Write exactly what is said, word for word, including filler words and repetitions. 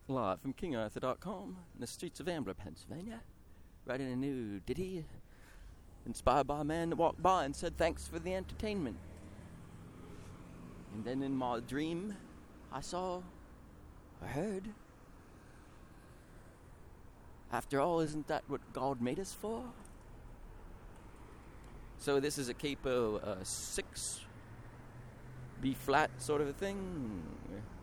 Live from King Arthur dot com in the streets of Ambler, Pennsylvania, writing a new ditty inspired by a man that walked by and said thanks for the entertainment. And then in my dream, I saw, I heard. After all, isn't that what God made us for? So this is a capo uh, six, B flat sort of a thing.